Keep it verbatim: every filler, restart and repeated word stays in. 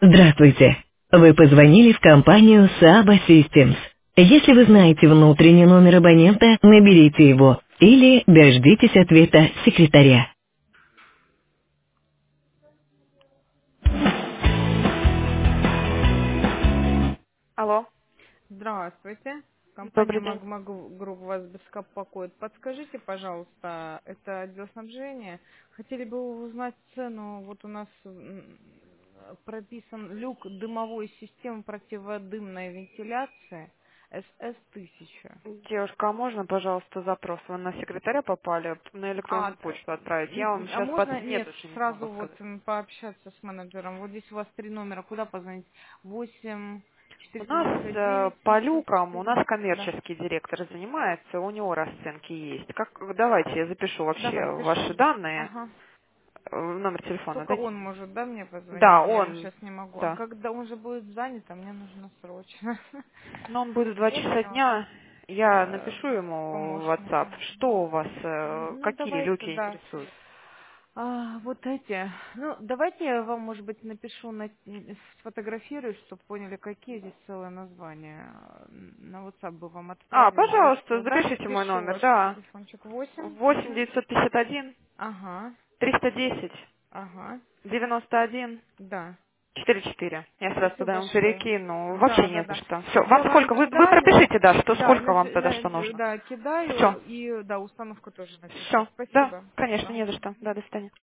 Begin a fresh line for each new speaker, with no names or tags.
Здравствуйте. Вы позвонили в компанию Saba Systems. Если вы знаете внутренний номер абонента, наберите его или дождитесь ответа секретаря.
Алло,
Здравствуйте. Компания
добрый день.
Магма Групп вас беспокоит. Подскажите, пожалуйста, это отдел снабжения. Хотели бы узнать цену. Вот у нас м, прописан люк дымовой системы противодымной вентиляции эс эс тысяча.
Девушка, а можно, пожалуйста, запрос? Вы на секретаря попали, на
А,
электронную
т-
почту отправить? Я вам
м, а
сейчас по
можно,
цене
нет,
даже не
сразу
смогу
вот
сказать.
м, пообщаться с менеджером. Вот здесь у вас три номера. Куда позвонить? Восемь
У
четыреста
нас
девяносто
э,
девять
по
семьсот
люкам, у
четыре.
нас
Да.
коммерческий директор занимается, у него расценки есть. Как, давайте я запишу вообще
Давай,
ваши
пишите.
данные,
Ага.
э, номер телефона
Только он
дайте.
может, да, мне
Да,
позвонить? Я ему
он,
сейчас не могу. А
да.
когда он же будет занят, а мне нужно срочно.
Но он будет в два
Я
часа
поняла.
дня. Я
Э,
напишу ему в WhatsApp,
Помощника.
что у вас, э,
Ну,
какие люки
давайте, да.
интересуют.
А, вот эти. Ну, давайте я вам, может быть, напишу, на, сфотографирую, чтобы поняли, какие здесь целые названия. На WhatsApp бы вам
А,
отправила, и
пожалуйста,
что, да?
запишите мой
Пишу
номер,
ваш
да.
телефончик восемь.
Восемь
Угу.
девятьсот пятьдесят один
Ага,
триста десять
ага,
девяносто один
да.
четыре четыре. Я сразу
Спасибо
туда ему
большое.
перекину.
Да,
Вообще
да,
не за
да.
что. Все,
Сейчас
вам
я вам
сколько? Вы, вы
кидаю.
пропишите, да, что
Да,
сколько
на,
вам тогда что
на-
нужно.
да, кидаю
Все.
и да, установку тоже напишу.
Все. Да,
Спасибо.
конечно,
Да.
не за что. Да, до свидания.